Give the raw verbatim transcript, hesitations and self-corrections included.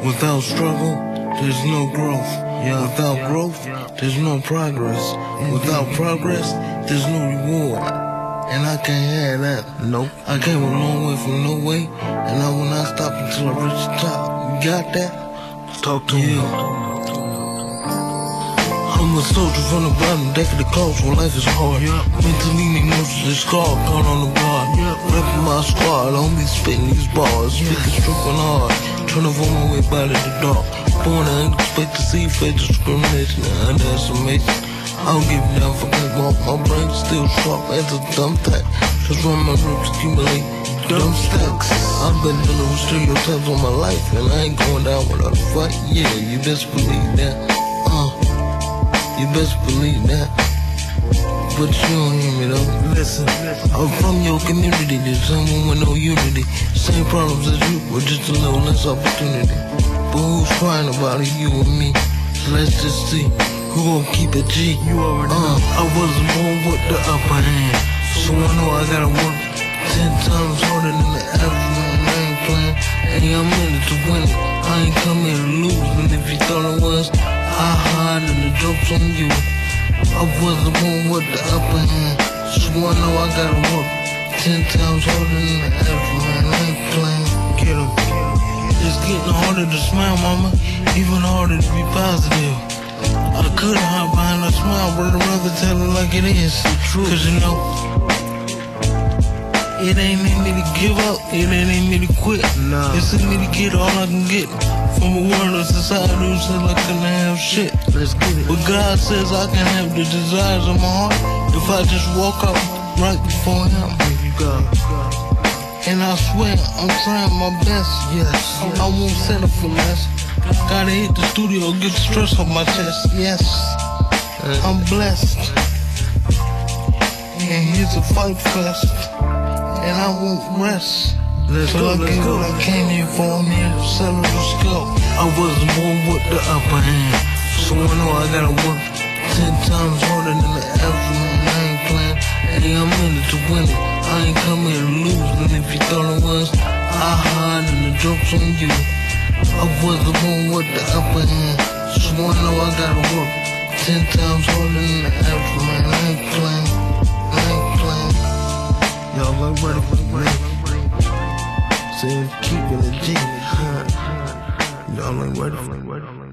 Without struggle, there's no growth. Without growth, there's no progress. Without progress, there's no reward. And I can't have that. Nope. I came a long way from no way, and I will not stop until I reach the top. You got that? Talk to me. I'm a soldier from the bottom deck of the coast where life is hard. Mentally, emotionally scarred, caught on the bar. Reppin' my squad, don't be spitting these bars. Speaking stripping hard, turn over my way by the dark. Born I ain't expect to see fake discrimination and underestimation. I don't give a damn for my, my brain still sharp as a thumbtack. Just run my grips, accumulate dumb stacks. I've been dealing with stereotypes on my life, and I ain't going down without a fight. Yeah, you best believe that. Uh, you best believe that. But you don't hear me though. Listen, I'm from your community. There's someone with no unity. Same problems as you, but just a little less opportunity. But who's crying about it, you or me? So let's just see who gon' keep it G. You already know. Uh, I wasn't born with the upper hand, so I know I gotta work ten times harder than the average man. I ain't playing, hey, I'm in it to win it. I ain't come here to lose, and if you thought I was, I hide and the joke's on you. I wasn't born with the upper hand, so I know I gotta work ten times harder than the average man. I ain't playing. Get 'em. It's getting harder to smile, mama, even harder to be positive. I could hide behind a smile, but I'd rather tell it like it is. Cause you know, it ain't in me to give up, it ain't in me to quit. Nah. It's in me to get all I can get from a world of society who says I couldn't have shit. Let's get it. But God says I can have the desires of my heart if I just walk up right before Him. And I swear I'm trying my best. Yes, I won't settle for less. Gotta hit the studio, get the stress off my chest. Yes, I'm blessed. And here's a fight fest, and I won't rest. Let's so go, I let's go. What I came here for, I'm here to settle the scope. I wasn't born with the upper hand, so I know I gotta work ten times harder than the average man. I ain't playing, hey, I'm in it to win it. I ain't come here to lose, and if you thought I was, I hide and the joke's on you. I wasn't born with the upper hand, so I know I gotta work ten times harder than the average man. I ain't playing, I ain't playing. Y'all ain't ready for the rain. Say I'm keeping it G. Y'all ain't ready for the rain.